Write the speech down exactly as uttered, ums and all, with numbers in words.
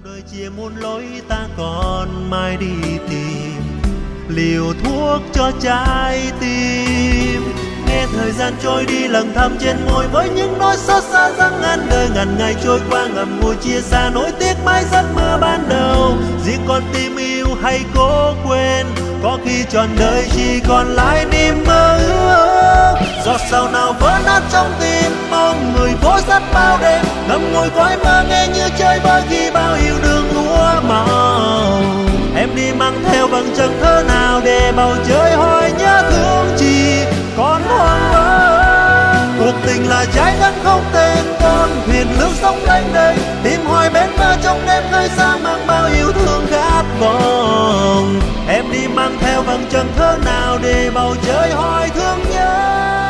đời chia muôn lối ta còn mai đi tìm liều thuốc cho trái tim. Nghe thời gian trôi đi lặng thầm trên môi với những nỗi xót xa rằng ngàn đời ngàn ngày trôi qua ngậm ngùi chia xa nỗi tiếc mãi giấc mơ ban đầu. Riêng con tim yêu hay cố quên, có khi trọn đời chỉ còn lại niềm mơ ước. Giọt sầu nào vỡ nát trong tim, mong người phố sắt bao đêm ngậm ngùi cõi mơ nghe như chơi vơi khi bao yêu đương úa màu. Em đi mang theo bằng chẳng thơ nào để bầu trời hỏi nhớ thương chỉ còn hoang vắng. Cuộc tình là trái đất không tên, con thuyền lướt sóng lênh đênh, tìm hoài bên bờ trong đêm khơi xa mang bao yêu thương khát vọng. Em đi mang theo bằng chẳng thơ nào để bầu trời hỏi thương nhớ.